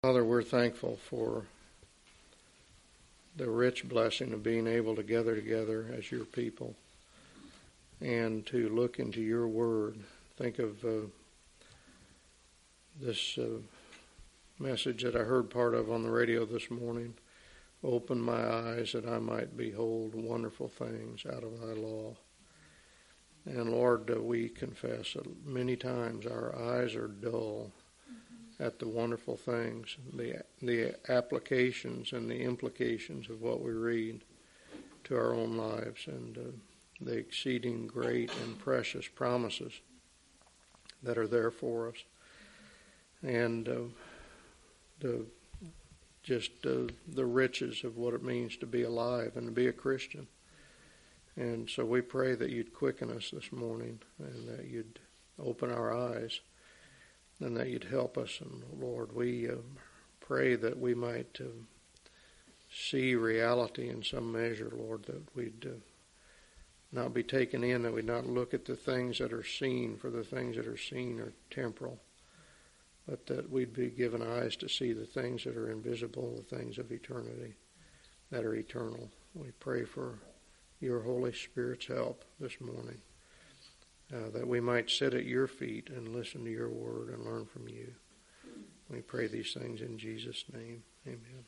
Father, we're thankful for the rich blessing of being able to gather together as your people and to look into your word. Think of this message that I heard part of on the radio this morning. Open my eyes that I might behold wonderful things out of thy law. And Lord, we confess that many times our eyes are dull at the wonderful things, the applications and the implications of what we read to our own lives, and the exceeding great and precious promises that are there for us, and the riches of what it means to be alive and to be a Christian. And so we pray that you'd quicken us this morning and that you'd open our eyes and that you'd help us. And Lord, we pray that we might see reality in some measure, Lord, that we'd not be taken in, that we'd not look at the things that are seen, for the things that are seen are temporal, but that we'd be given eyes to see the things that are invisible, the things of eternity that are eternal. We pray for your Holy Spirit's help this morning. That we might sit at your feet and listen to your word and learn from you. We pray these things in Jesus' name. Amen.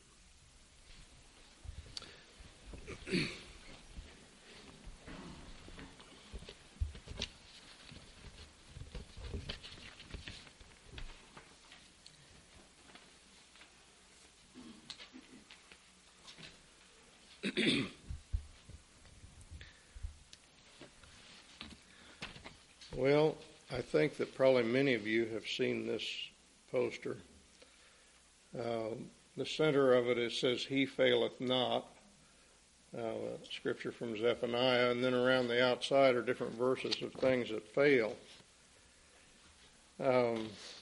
Well, I think that probably many of you have seen this poster. The center of it says, "He faileth not," scripture from Zephaniah, and then around the outside are different verses of things that fail. I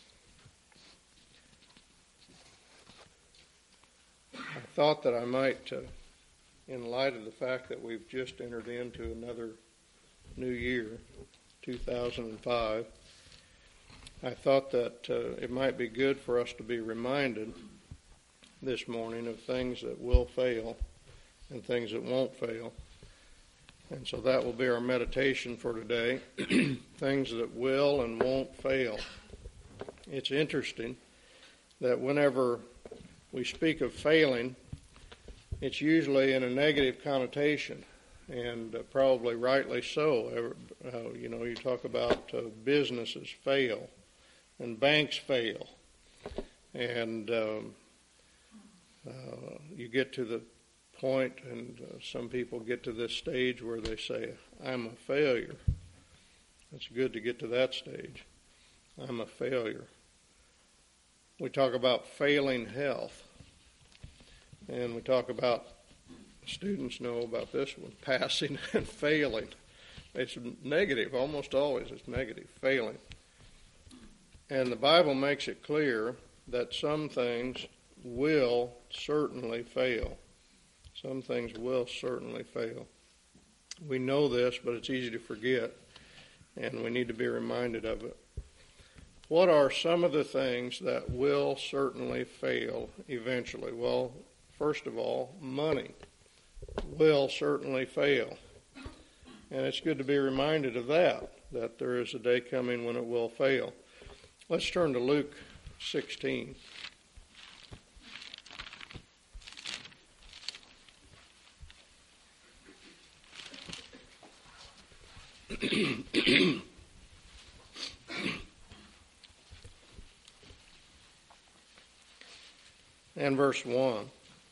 thought that I might, in light of the fact that we've just entered into another new year, 2005, I thought that it might be good for us to be reminded this morning of things that will fail and things that won't fail. And so that will be our meditation for today, things that will and won't fail. It's interesting that whenever we speak of failing, it's usually in a negative connotation. And probably rightly so. You talk about businesses fail, and banks fail, and you get to the point, and some people get to this stage where they say, "I'm a failure." It's good to get to that stage. I'm a failure. We talk about failing health, and we talk about, students know about this one, passing and failing. It's negative, almost always it's negative, failing. And the Bible makes it clear that some things will certainly fail. Some things will certainly fail. We know this, but it's easy to forget, and we need to be reminded of it. What are some of the things that will certainly fail eventually? Well, first of all, money will certainly fail. And it's good to be reminded of that there is a day coming when it will fail. Let's turn to Luke 16. And verse 1.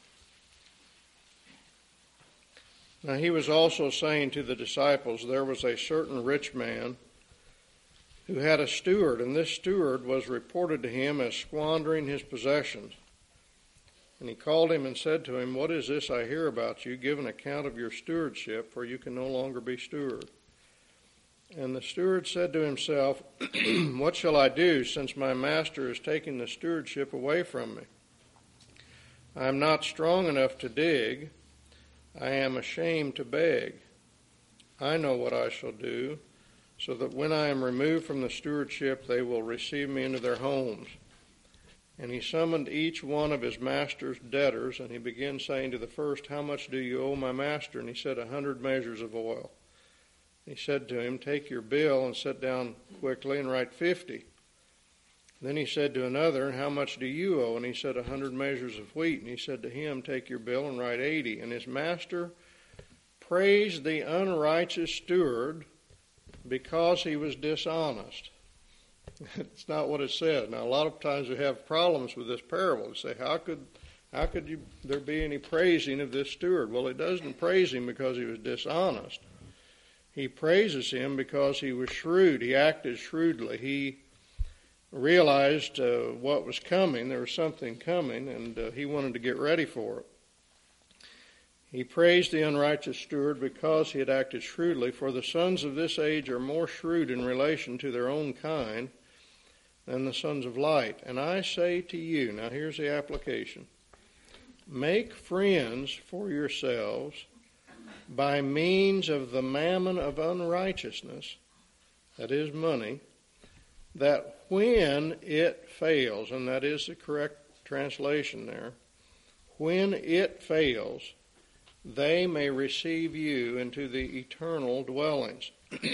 Now he was also saying to the disciples, there was a certain rich man who had a steward, and this steward was reported to him as squandering his possessions. And he called him and said to him, "What is this I hear about you? Give an account of your stewardship, for you can no longer be steward." And the steward said to himself, "What shall I do, since my master is taking the stewardship away from me? I am not strong enough to dig. I am ashamed to beg. I know what I shall do, so that when I am removed from the stewardship, they will receive me into their homes. And he summoned each one of his master's debtors, and he began saying to the first, How much do you owe my master? And he said, 100 measures of oil. He said to him, Take your bill and sit down quickly and write 50. Then he said to another, How much do you owe? And he said, 100 measures of wheat. And he said to him, Take your bill and write 80. And his master praised the unrighteous steward because he was dishonest. It's not what it says. Now, a lot of times we have problems with this parable. We say, how could there be any praising of this steward? Well, it doesn't praise him because he was dishonest. He praises him because he was shrewd. He acted shrewdly. He realized what was coming. There was something coming, and he wanted to get ready for it. He praised the unrighteous steward because he had acted shrewdly, for the sons of this age are more shrewd in relation to their own kind than the sons of light. And I say to you, now here's the application, make friends for yourselves by means of the mammon of unrighteousness, that is money, that when it fails, and that is the correct translation there, when it fails, they may receive you into the eternal dwellings.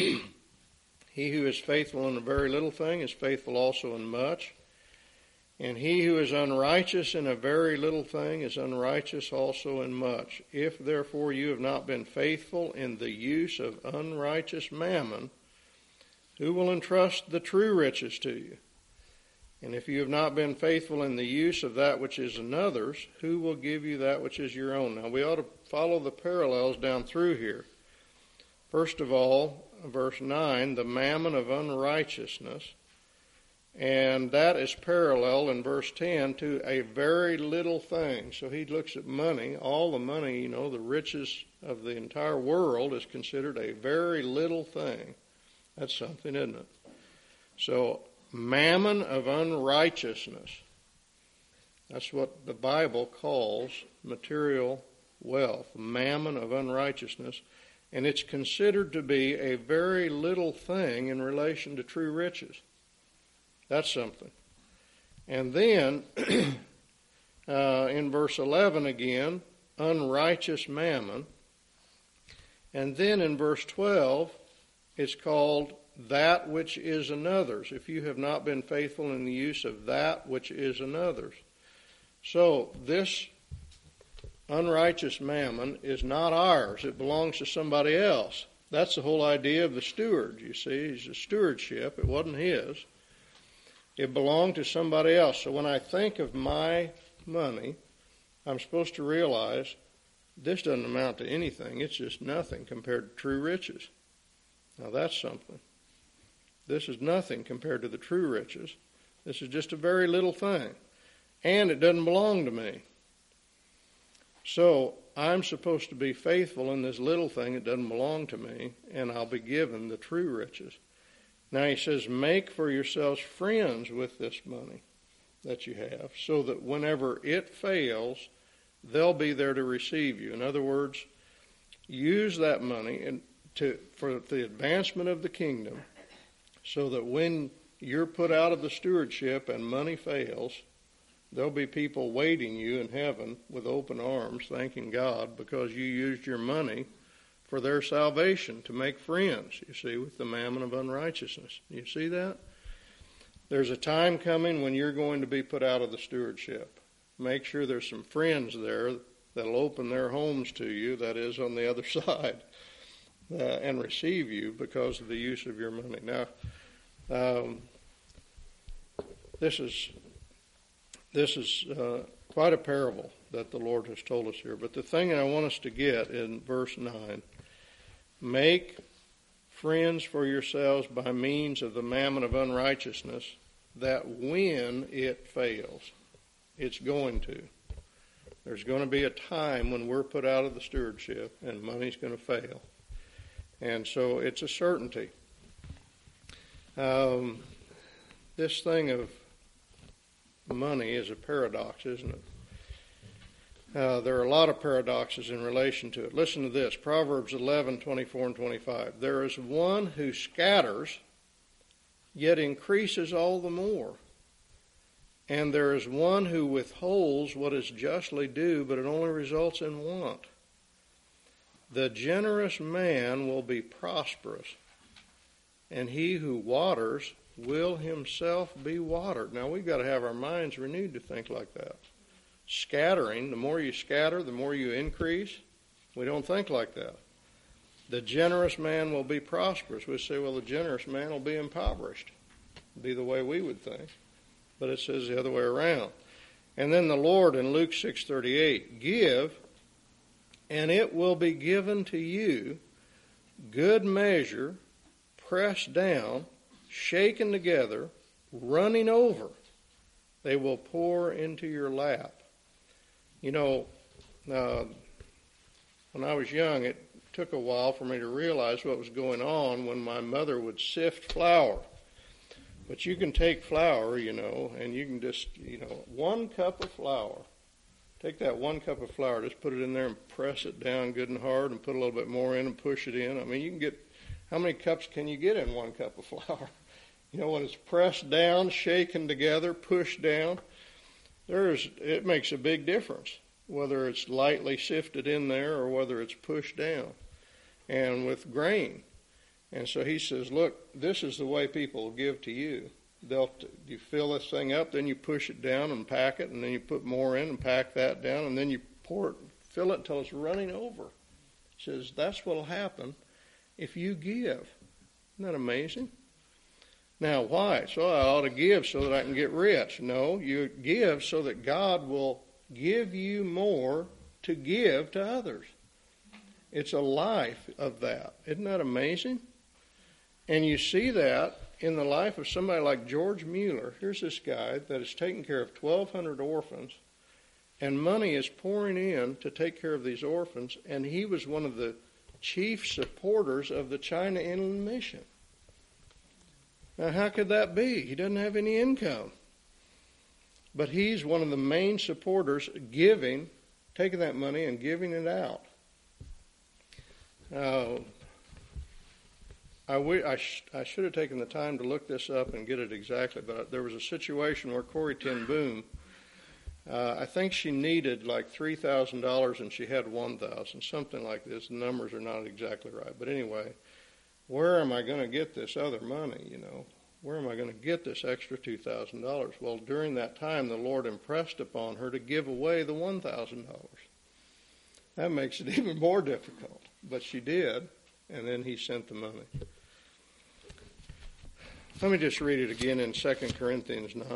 He who is faithful in a very little thing is faithful also in much. And he who is unrighteous in a very little thing is unrighteous also in much. If therefore you have not been faithful in the use of unrighteous mammon, who will entrust the true riches to you? And if you have not been faithful in the use of that which is another's, who will give you that which is your own? Now we ought to follow the parallels down through here. First of all, verse 9, the mammon of unrighteousness. And that is parallel in verse 10 to a very little thing. So he looks at money. All the money, the riches of the entire world is considered a very little thing. That's something, isn't it? So mammon of unrighteousness. That's what the Bible calls material wealth, mammon of unrighteousness. And it's considered to be a very little thing in relation to true riches. That's something. And then, in verse 11 again, unrighteous mammon. And then in verse 12, it's called that which is another's, if you have not been faithful in the use of that which is another's. So this unrighteous mammon is not ours. It belongs to somebody else. That's the whole idea of the steward, you see. It's a stewardship. It wasn't his. It belonged to somebody else. So when I think of my money, I'm supposed to realize this doesn't amount to anything. It's just nothing compared to true riches. Now that's something. This is nothing compared to the true riches. This is just a very little thing. And it doesn't belong to me. So I'm supposed to be faithful in this little thing that doesn't belong to me, and I'll be given the true riches. Now he says, make for yourselves friends with this money that you have, so that whenever it fails, they'll be there to receive you. In other words, use that money for the advancement of the kingdom, so that when you're put out of the stewardship and money fails, there'll be people waiting you in heaven with open arms, thanking God because you used your money for their salvation, to make friends, you see, with the mammon of unrighteousness. You see that? There's a time coming when you're going to be put out of the stewardship. Make sure there's some friends there that'll open their homes to you, that is, on the other side, and receive you because of the use of your money. Now, this is quite a parable that the Lord has told us here. But the thing I want us to get in verse 9, make friends for yourselves by means of the mammon of unrighteousness, that when it fails, it's going to. There's going to be a time when we're put out of the stewardship and money's going to fail. And so it's a certainty. This thing of money is a paradox, isn't it? There are a lot of paradoxes in relation to it. Listen to this, Proverbs 11:24 and 25. There is one who scatters, yet increases all the more. And there is one who withholds what is justly due, but it only results in want. The generous man will be prosperous, and he who waters will himself be watered. Now, we've got to have our minds renewed to think like that. Scattering, the more you scatter, the more you increase. We don't think like that. The generous man will be prosperous. We say, well, the generous man will be impoverished. Be the way we would think. But it says the other way around. And then the Lord in Luke 6:38, give, and it will be given to you, good measure, pressed down, shaken together, running over. They will pour into your lap. You know, when I was young, it took a while for me to realize what was going on when my mother would sift flour. But you can take flour, and you can just, 1 cup of flour. Take that 1 cup of flour, just put it in there and press it down good and hard and put a little bit more in and push it in. I mean, you can get, how many cups can you get in 1 cup of flour? When it's pressed down, shaken together, pushed down, it makes a big difference, whether it's lightly sifted in there or whether it's pushed down. And with grain. And so he says, look, this is the way people will give to you. You fill this thing up, then you push it down and pack it, and then you put more in and pack that down, and then you pour it, fill it until it's running over. He says, that's what will happen if you give. Isn't that amazing? Now, why? So I ought to give so that I can get rich. No, you give so that God will give you more to give to others. It's a life of that. Isn't that amazing? And you see that in the life of somebody like George Mueller. Here's this guy that is taking care of 1,200 orphans, and money is pouring in to take care of these orphans, and he was one of the chief supporters of the China Inland Mission. Now, how could that be? He doesn't have any income. But he's one of the main supporters, taking that money and giving it out. I should have taken the time to look this up and get it exactly, but there was a situation where Corrie ten Boom, I think she needed like $3,000 and she had $1,000, something like this. The numbers are not exactly right. But anyway, where am I going to get this other money, Where am I going to get this extra $2,000? Well, during that time, the Lord impressed upon her to give away the $1,000. That makes it even more difficult. But she did, and then he sent the money. Let me just read it again in 2 Corinthians 9.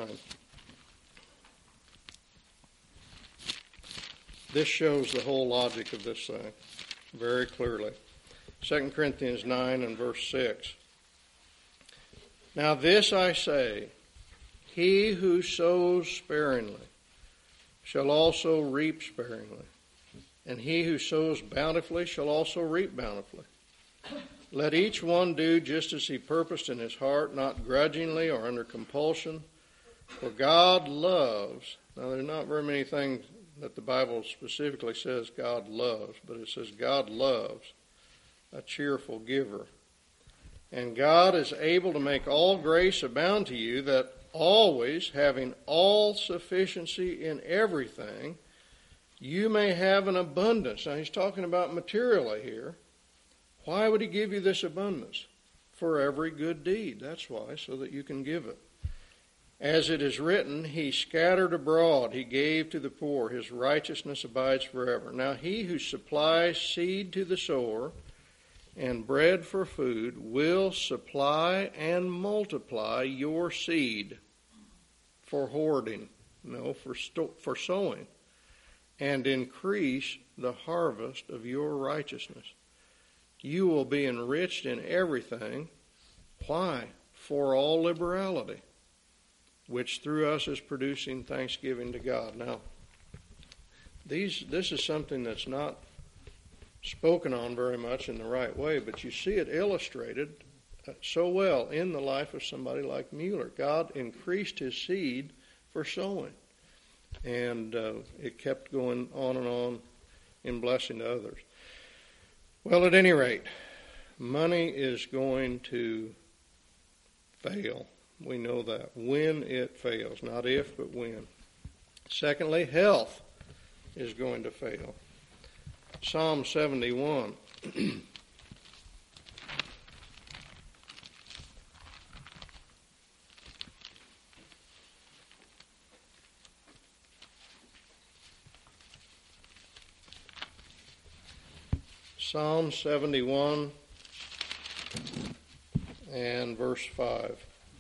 This shows the whole logic of this thing very clearly. 2 Corinthians 9 and verse 6. Now this I say, he who sows sparingly shall also reap sparingly, and he who sows bountifully shall also reap bountifully. Let each one do just as he purposed in his heart, not grudgingly or under compulsion, for God loves. Now there are not very many things that the Bible specifically says God loves, but it says God loves a cheerful giver. And God is able to make all grace abound to you, that always, having all sufficiency in everything, you may have an abundance. Now he's talking about materially here. Why would he give you this abundance? For every good deed. That's why, so that you can give it. As it is written, he scattered abroad, he gave to the poor, his righteousness abides forever. Now he who supplies seed to the sower and bread for food will supply and multiply your seed for hoarding, for sowing, and increase the harvest of your righteousness. You will be enriched in everything. Why? For all liberality, which through us is producing thanksgiving to God. Now, this is something that's not spoken on very much in the right way, but you see it illustrated so well in the life of somebody like Mueller. God increased his seed for sowing, and it kept going on and on in blessing to others. Well, at any rate, money is going to fail. We know that. When it fails. Not if, but when. Secondly, health is going to fail. Psalm 71. Psalm 71 and verse 5.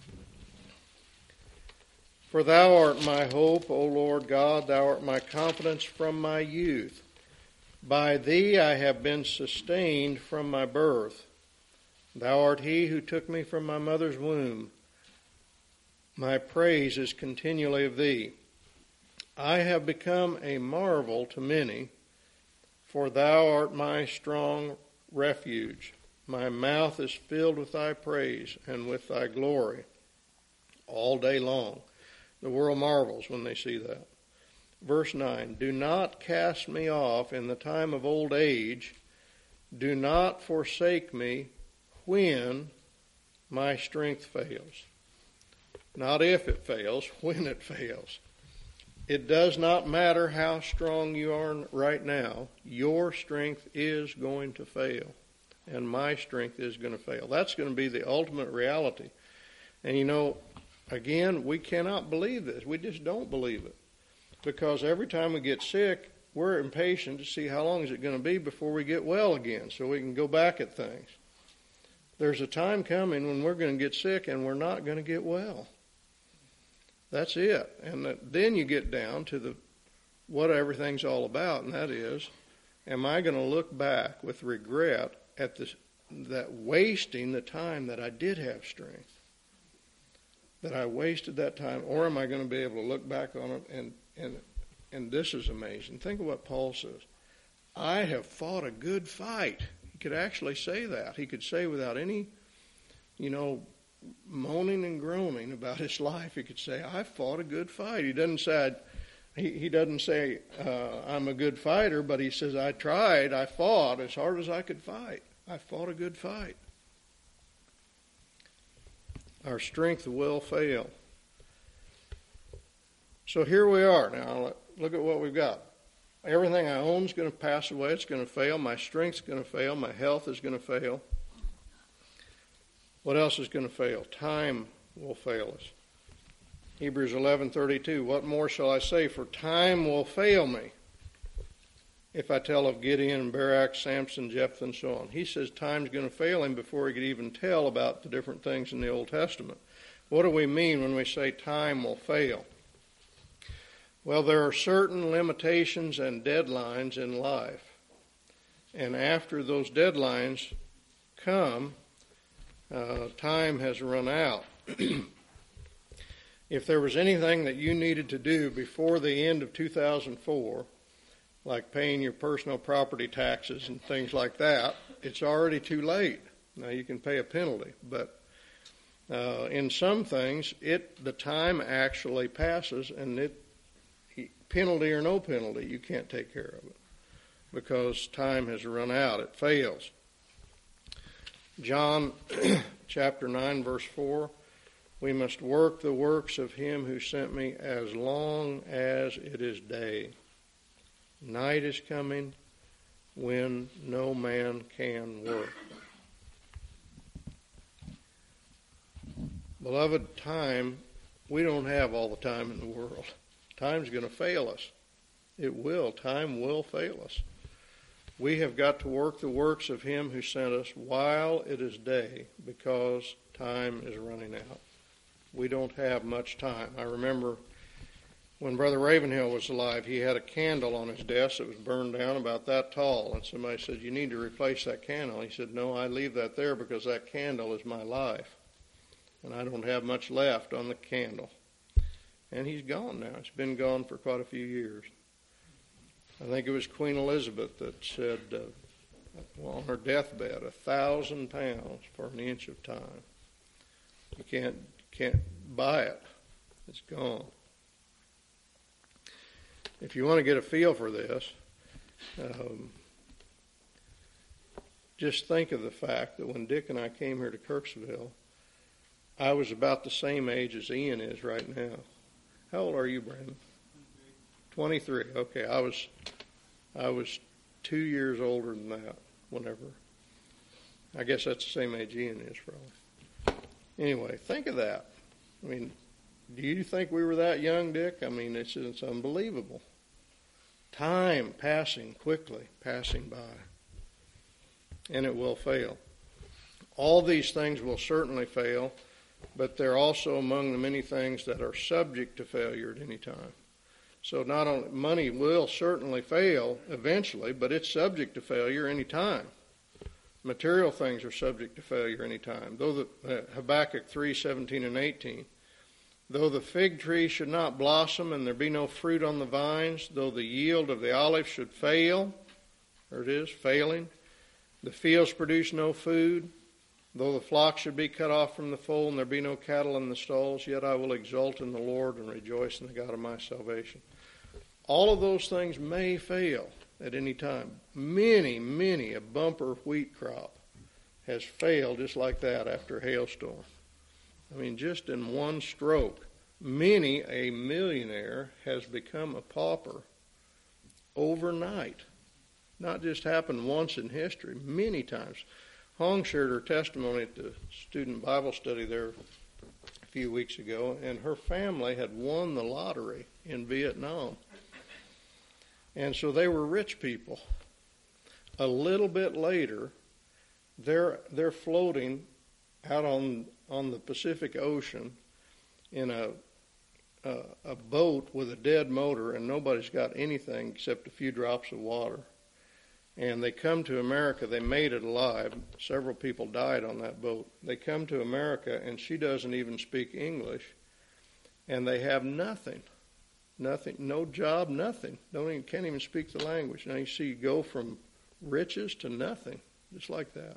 For thou art my hope, O Lord God, thou art my confidence from my youth. By thee I have been sustained from my birth. Thou art he who took me from my mother's womb. My praise is continually of thee. I have become a marvel to many, for thou art my strong refuge. My mouth is filled with thy praise and with thy glory all day long. The world marvels when they see that. Verse 9, do not cast me off in the time of old age. Do not forsake me when my strength fails. Not if it fails, when it fails. It does not matter how strong you are right now. Your strength is going to fail. And my strength is going to fail. That's going to be the ultimate reality. And you know, again, we cannot believe this. We just don't believe it. Because every time we get sick, we're impatient to see how long is it going to be before we get well again so we can go back at things. There's a time coming when we're going to get sick and we're not going to get well. That's it. And then you get down to what everything's all about, and that is, am I going to look back with regret at that wasting the time that I did have strength, that I wasted that time, or am I going to be able to look back on it and this is amazing. Think of what Paul says. I have fought a good fight. He could actually say that. He could say without any, moaning and groaning about his life, he could say, I fought a good fight. He doesn't say, I'm a good fighter, but he says, I tried, I fought as hard as I could fight. I fought a good fight. Our strength will fail. So here we are. Now, look at what we've got. Everything I own is going to pass away. It's going to fail. My strength's going to fail. My health is going to fail. What else is going to fail? Time will fail us. Hebrews 11:32. What more shall I say? For time will fail me if I tell of Gideon and Barak, Samson, Jephthah, and so on. He says time's going to fail him before he could even tell about the different things in the Old Testament. What do we mean when we say time will fail? Well, there are certain limitations and deadlines in life. And after those deadlines come, time has run out. If there was anything that you needed to do before the end of 2004, like paying your personal property taxes and things like that, it's already too late. Now you can pay a penalty, but in some things, the time actually passes, and penalty or no penalty, you can't take care of it because time has run out. It fails. John chapter 9, verse 4, we must work the works of him who sent me as long as it is day. Night is coming when no man can work. Beloved, time, we don't have all the time in the world. Time's going to fail us. It will. Time will fail us. We have got to work the works of him who sent us while it is day, because time is running out. We don't have much time. I remember when Brother Ravenhill was alive, he had a candle on his desk that was burned down about that tall, and somebody said, you need to replace that candle. He said, no, I leave that there because that candle is my life, and I don't have much left on the candle. And he's gone now. It's been gone for quite a few years. I think it was Queen Elizabeth that said, on her deathbed, 1,000 pounds for an inch of time. You can't buy it. It's gone. If you want to get a feel for this, just think of the fact that when Dick and I came here to Kirksville, I was about the same age as Ian is right now. How old are you, Brandon? 23. Okay, I was 2 years older than that whenever. I guess that's the same age Ian is, probably. Anyway, think of that. I mean, do you think we were that young, Dick? I mean, it's unbelievable. Time passing quickly, passing by. And it will fail. All these things will certainly fail, but they're also among the many things that are subject to failure at any time. So not only money will certainly fail eventually, but it's subject to failure any time. Material things are subject to failure any time. Though Habakkuk 3:17 and 18. Though the fig tree should not blossom and there be no fruit on the vines, though the yield of the olive should fail, there it is, failing, the fields produce no food, though the flock should be cut off from the fold and there be no cattle in the stalls, yet I will exult in the Lord and rejoice in the God of my salvation. All of those things may fail at any time. Many a bumper wheat crop has failed just like that after a hailstorm. I mean, just in one stroke, many a millionaire has become a pauper overnight. Not just happened once in history, many times. Hong shared her testimony at the student Bible study there a few weeks ago, and her family had won the lottery in Vietnam. And so they were rich people. A little bit later, they're floating out on the Pacific Ocean in a boat with a dead motor, and nobody's got anything except a few drops of water. And they come to America. They made it alive. Several people died on that boat. They come to America, and she doesn't even speak English, and they have nothing. Nothing, no job, nothing. Can't even speak the language. Now you see, you go from riches to nothing, just like that.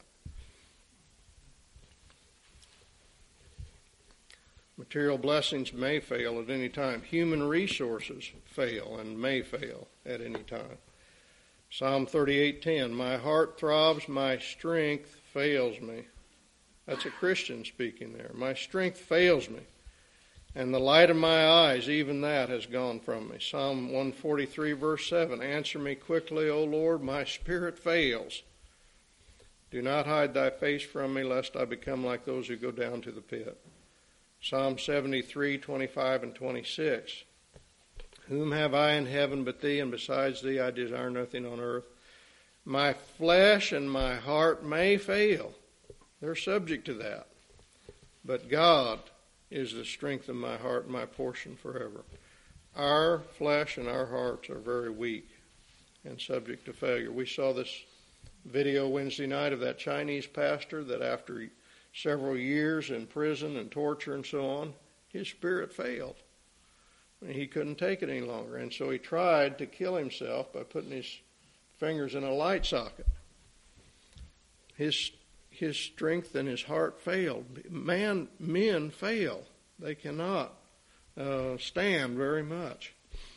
Material blessings may fail at any time. Human resources fail and may fail at any time. Psalm 38:10, my heart throbs, my strength fails me. That's a Christian speaking there. My strength fails me, and the light of my eyes, even that has gone from me. Psalm 143, verse 7, answer me quickly, O Lord, my spirit fails. Do not hide thy face from me, lest I become like those who go down to the pit. Psalm 73, 25 and 26. Whom have I in heaven but thee, and besides thee I desire nothing on earth. My flesh and my heart may fail. They're subject to that. But God is the strength of my heart and my portion forever. Our flesh and our hearts are very weak and subject to failure. We saw this video Wednesday night of that Chinese pastor that after several years in prison and torture and so on, his spirit failed. He couldn't take it any longer, and so he tried to kill himself by putting his fingers in a light socket. His strength and his heart failed. Men fail. They cannot stand very much.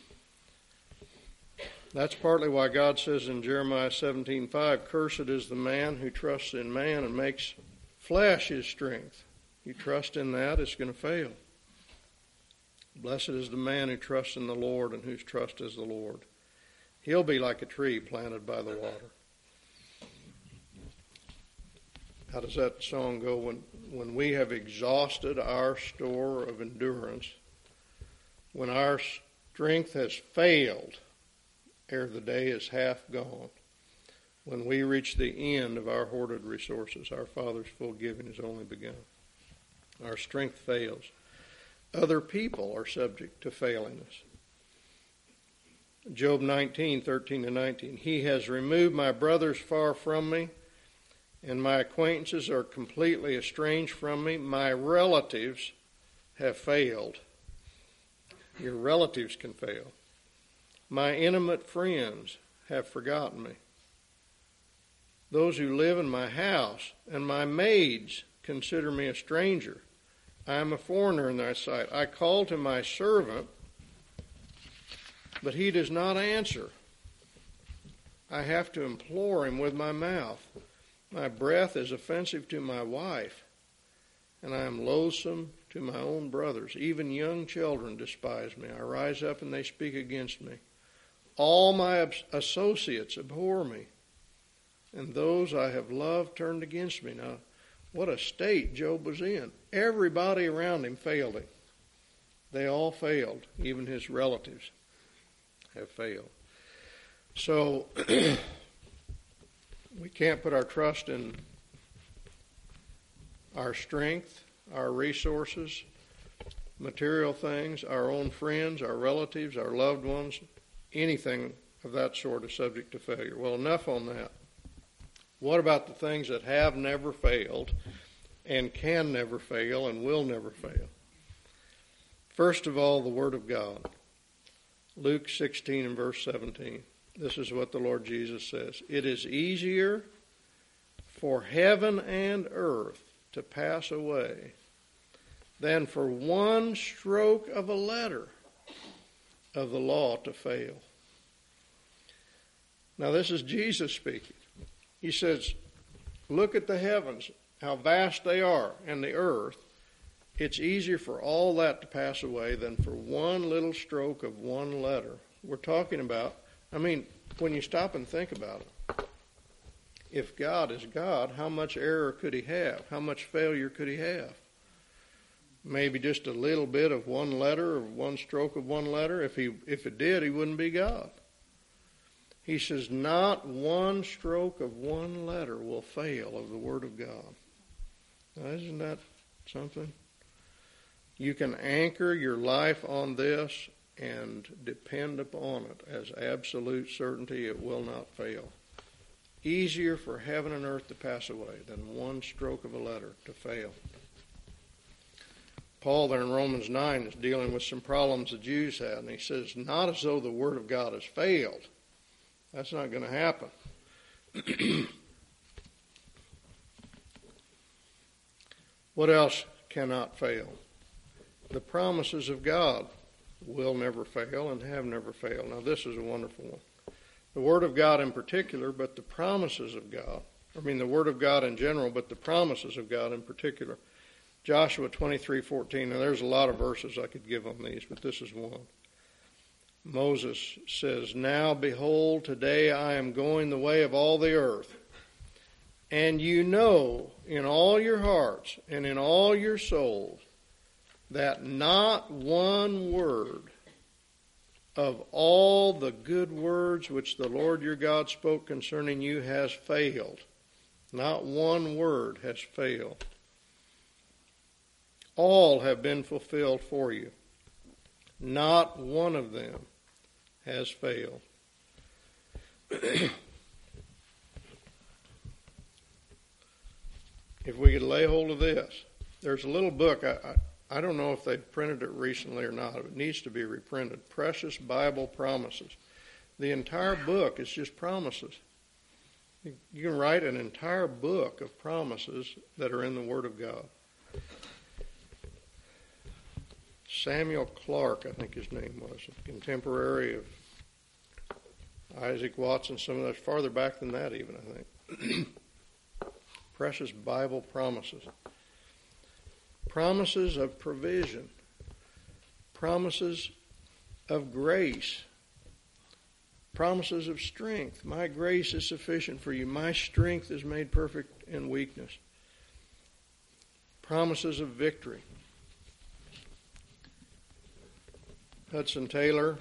That's partly why God says in Jeremiah 17:5, cursed is the man who trusts in man and makes flesh his strength. You trust in that, it's going to fail. Blessed is the man who trusts in the Lord and whose trust is the Lord. He'll be like a tree planted by the water. How does that song go? When we have exhausted our store of endurance, when our strength has failed ere the day is half gone, when we reach the end of our hoarded resources, our Father's full giving is only begun. Our strength fails. Other people are subject to failing us. Job 19:13-19. He has removed my brothers far from me, and my acquaintances are completely estranged from me. My relatives have failed. Your relatives can fail. My intimate friends have forgotten me. Those who live in my house and my maids consider me a stranger. I am a foreigner in thy sight. I call to my servant, but he does not answer. I have to implore him with my mouth. My breath is offensive to my wife. and I am loathsome to my own brothers. Even young children despise me. I rise up and they speak against me. All my associates abhor me, and those I have loved turned against me. Now, what a state Job was in. Everybody around him failed him. They all failed. Even his relatives have failed. So, we can't put our trust in our strength, our resources, material things, our own friends, our relatives, our loved ones. Anything of that sort is subject to failure. Well, enough on that. What about the things that have never failed and can never fail and will never fail? First of all, the Word of God. Luke 16 and verse 17. This is what the Lord Jesus says. It is easier for heaven and earth to pass away than for one stroke of a letter of the law to fail. Now this is Jesus speaking. He says, look at the heavens, how vast they are, and the earth. It's easier for all that to pass away than for one little stroke of one letter. We're talking about, when you stop and think about it, if God is God, how much error could he have? How much failure could he have? Maybe just a little bit of one letter or one stroke of one letter. If it did, he wouldn't be God. He says, not one stroke of one letter will fail of the Word of God. Now, isn't that something? You can anchor your life on this and depend upon it as absolute certainty it will not fail. Easier for heaven and earth to pass away than one stroke of a letter to fail. Paul there in Romans 9 is dealing with some problems the Jews had, and he says, not as though the Word of God has failed. That's not going to happen. What else cannot fail? The promises of God will never fail and have never failed. Now this is a wonderful one. The Word of God in particular, but the promises of God. The Word of God in general, but the promises of God in particular. Joshua 23:14. Now there's a lot of verses I could give on these, but this is one. Moses says, now behold, today I am going the way of all the earth. And you know in all your hearts and in all your souls that not one word of all the good words which the Lord your God spoke concerning you has failed. Not one word has failed. All have been fulfilled for you. Not one of them has failed. If we could lay hold of this, there's a little book, I don't know if they've printed it recently or not. It needs to be reprinted. Precious Bible Promises. The entire book is just promises. You can write an entire book of promises that are in the Word of God. Samuel Clark, I think his name was, a contemporary of Isaac Watson. Some of that's farther back than that even, I think. Precious Bible Promises. Promises of provision. Promises of grace. Promises of strength. My grace is sufficient for you. My strength is made perfect in weakness. Promises of victory. Hudson Taylor,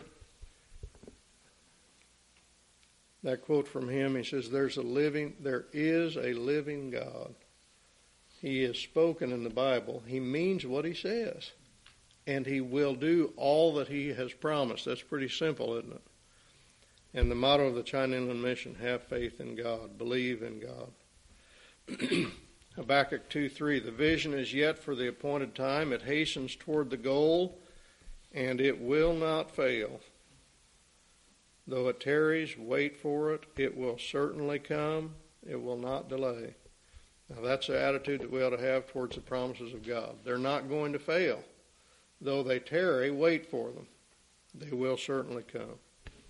that quote from him, he says, there is a living God. He is spoken in the Bible. He means what he says. And he will do all that he has promised. That's pretty simple, isn't it? And the motto of the China Inland Mission, have faith in God, believe in God. Habakkuk 2:3, the vision is yet for the appointed time. It hastens toward the goal, and it will not fail. Though it tarries, wait for it. It will certainly come. It will not delay. Now that's the attitude that we ought to have towards the promises of God. They're not going to fail. Though they tarry, wait for them. They will certainly come.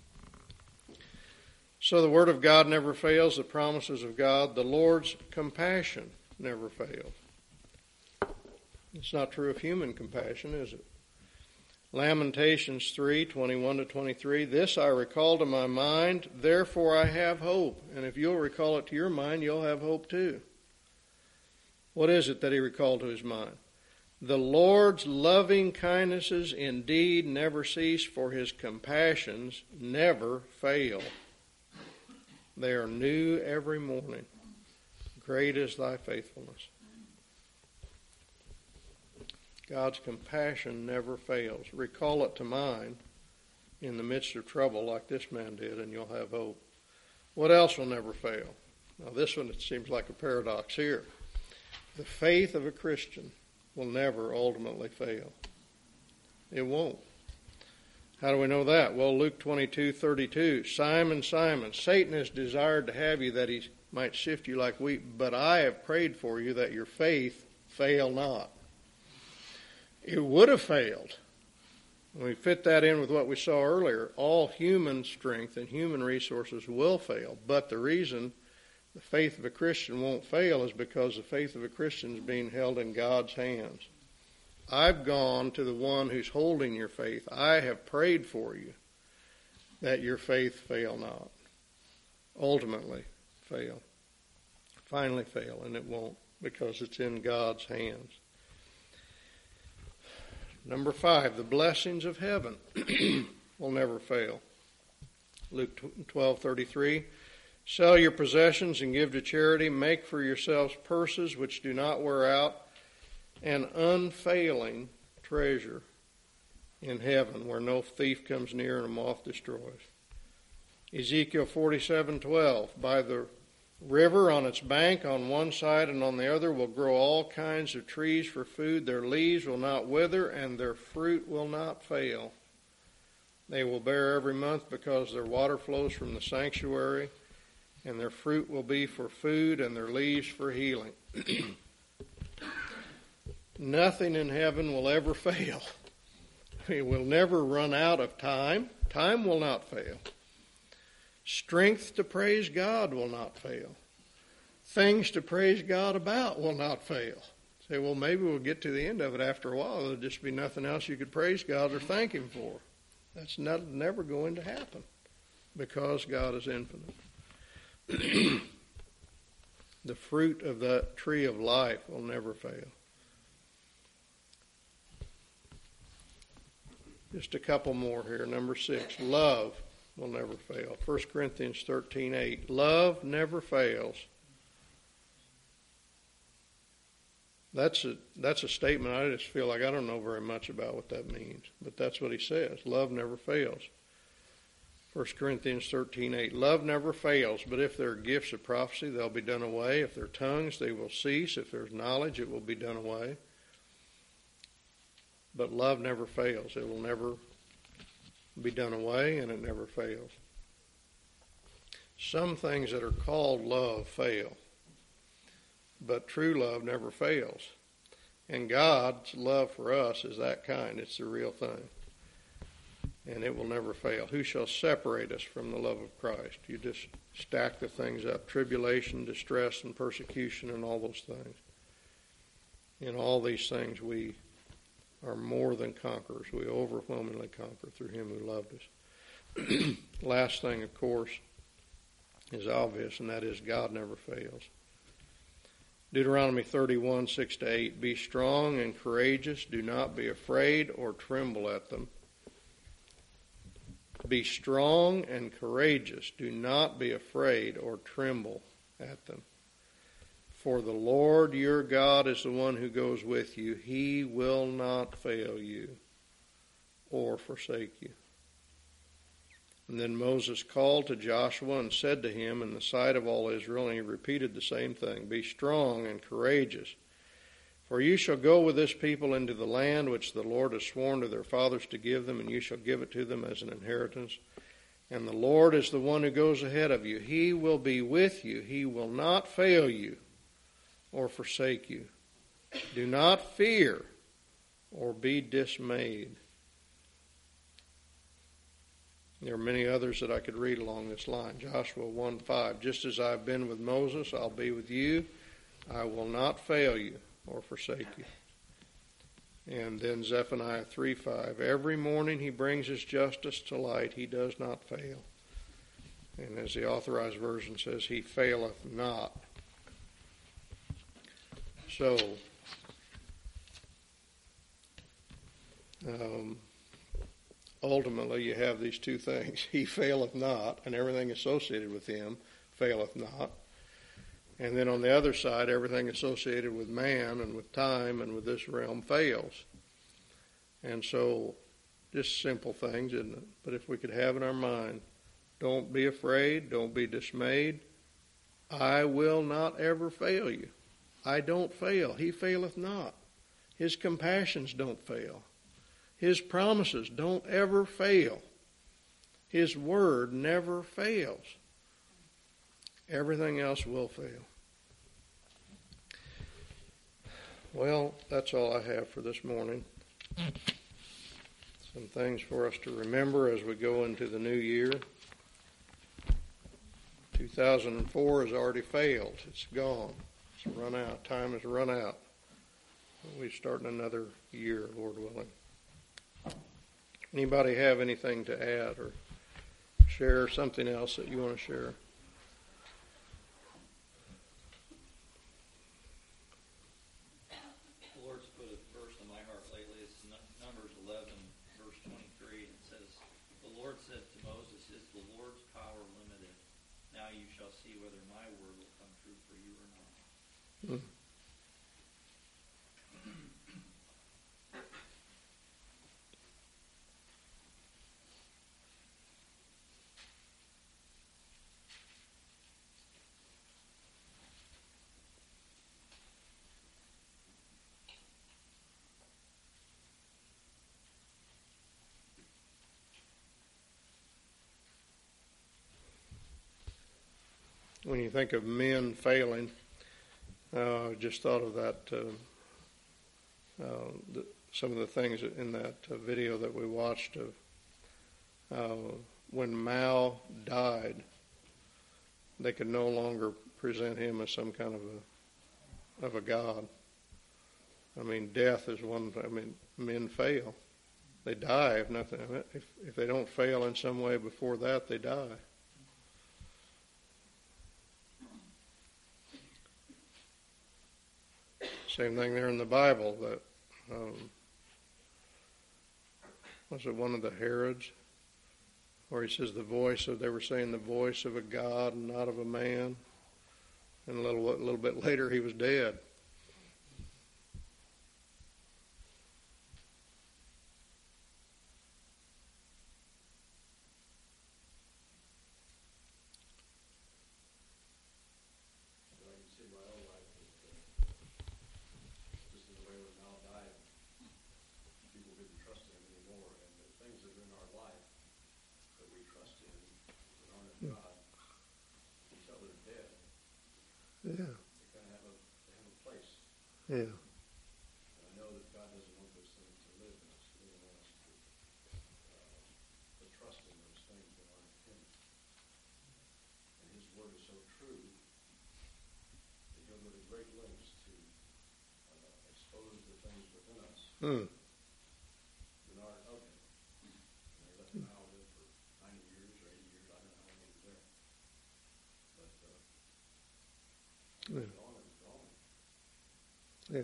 So the Word of God never fails, the promises of God. The Lord's compassion never fails. It's not true of human compassion, is it? Lamentations 3:21-23, this I recall to my mind, therefore I have hope. And if you'll recall it to your mind, you'll have hope too. What is it that he recalled to his mind? The Lord's loving kindnesses indeed never cease, for his compassions never fail. They are new every morning. Great is thy faithfulness. God's compassion never fails. Recall it to mind in the midst of trouble like this man did, and you'll have hope. What else will never fail? Now this one, it seems like a paradox here. The faith of a Christian will never ultimately fail. It won't. How do we know that? Well, Luke 22:32, Simon, Simon, Satan has desired to have you that he might sift you like wheat, but I have prayed for you that your faith fail not. It would have failed. When we fit that in with what we saw earlier, all human strength and human resources will fail. But the reason the faith of a Christian won't fail is because the faith of a Christian is being held in God's hands. I've gone to the one who's holding your faith. I have prayed for you that your faith fail not. Ultimately fail. Finally fail, and it won't because it's in God's hands. Number 5, the blessings of heaven will never fail. Luke 12:33, sell your possessions and give to charity. Make for yourselves purses which do not wear out, an unfailing treasure in heaven where no thief comes near and a moth destroys. Ezekiel 47:12, by the river on its bank on one side and on the other will grow all kinds of trees for food. Their leaves will not wither and their fruit will not fail. They will bear every month because their water flows from the sanctuary, and their fruit will be for food and their leaves for healing. Nothing in heaven will ever fail. It will never run out of time. Time will not fail. Strength to praise God will not fail. Things to praise God about will not fail. Say, well, maybe we'll get to the end of it after a while. There'll just be nothing else you could praise God or thank Him for. That's never going to happen because God is infinite. The fruit of that tree of life will never fail. Just a couple more here. Number 6, love will never fail. 1 Corinthians 13:8. Love never fails. That's a statement I just feel like I don't know very much about what that means. But that's what he says. Love never fails. 1 Corinthians 13:8. Love never fails, but if there are gifts of prophecy, they'll be done away. If there are tongues, they will cease. If there's knowledge, it will be done away. But love never fails. It will never be done away, and it never fails. Some things that are called love fail, but true love never fails. And God's love for us is that kind. It's the real thing. And it will never fail. Who shall separate us from the love of Christ? You just stack the things up. Tribulation, distress, and persecution, and all those things. In all these things we are more than conquerors. We overwhelmingly conquer through Him who loved us. Last thing, of course, is obvious, and that is God never fails. Deuteronomy 31:6-8. Be strong and courageous. Do not be afraid or tremble at them. Be strong and courageous. Do not be afraid or tremble at them. For the Lord your God is the one who goes with you. He will not fail you or forsake you. And then Moses called to Joshua and said to him in the sight of all Israel, and he repeated the same thing, be strong and courageous, for you shall go with this people into the land which the Lord has sworn to their fathers to give them, and you shall give it to them as an inheritance. And the Lord is the one who goes ahead of you. He will be with you. He will not fail you or forsake you. Do not fear or be dismayed. There are many others that I could read along this line. Joshua 1:5. Just as I've been with Moses, I'll be with you. I will not fail you or forsake you. And then Zephaniah 3:5, every morning he brings his justice to light. He does not fail. And as the Authorized Version says, he faileth not. So, ultimately you have these two things. He faileth not, and everything associated with him faileth not. And then on the other side, everything associated with man and with time and with this realm fails. And so, just simple things, isn't it? But if we could have in our mind, don't be afraid, don't be dismayed. I will not ever fail you. I don't fail. He faileth not. His compassions don't fail. His promises don't ever fail. His word never fails. Everything else will fail. Well, that's all I have for this morning. Some things for us to remember as we go into the new year. 2004 has already failed. It's gone. It's run out. Time has run out. We're starting another year, Lord willing. Anybody have anything to add or share something else that you want to share? The Lord's put a verse in my heart lately. It's Numbers 11, verse 23. It says, the Lord said to Moses, is the Lord's power limited? Now you shall see whether my word will come true for you or not. When you think of men failing, just thought of that, some of the things in that video that we watched of when Mao died, they could no longer present him as some kind of a god. I mean, death is one. I mean, men fail; they die if nothing. If they don't fail in some way before that, they die. Same thing there in the Bible. That was it one of the Herods, where he says they were saying the voice of a God and not of a man, and a little bit later he was dead. Yeah. They have a place. Yeah. And I know that God doesn't want those things to live in us. He doesn't want us to trust in those things that aren't Him. And His word is so true that He'll go to great lengths to expose the things within us that aren't of Him. And they let Mao live for 90 years or 80 years. I don't know how long he was there. But Yeah. Yeah.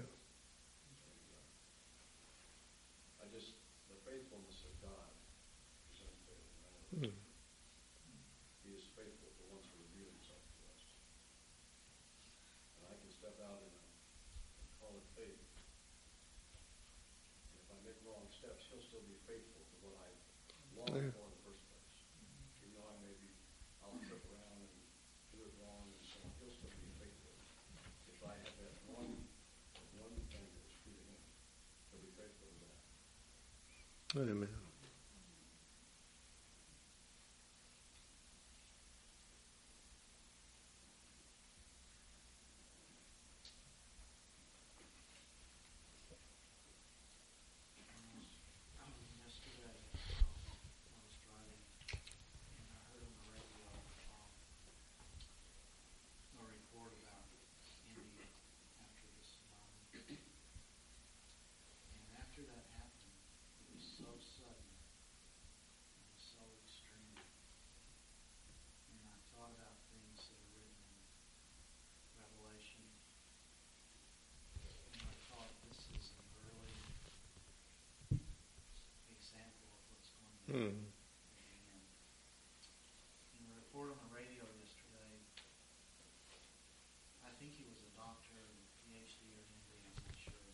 The faithfulness of God is unfailing. He is faithful to once reveal Himself to us. And I can step out and call it faith. And if I make wrong steps, He'll still be faithful to what I long for in the first place. Even though I'll trip around and do it wrong and so on, He'll still be faithful. If I have that one thing that is true to Him, He'll be faithful to that. Amen. Hmm. In a report on the radio yesterday, I think he was a doctor, PhD or MD, I'm not sure.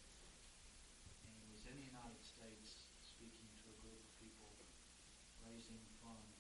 And he was in the United States speaking to a group of people raising funds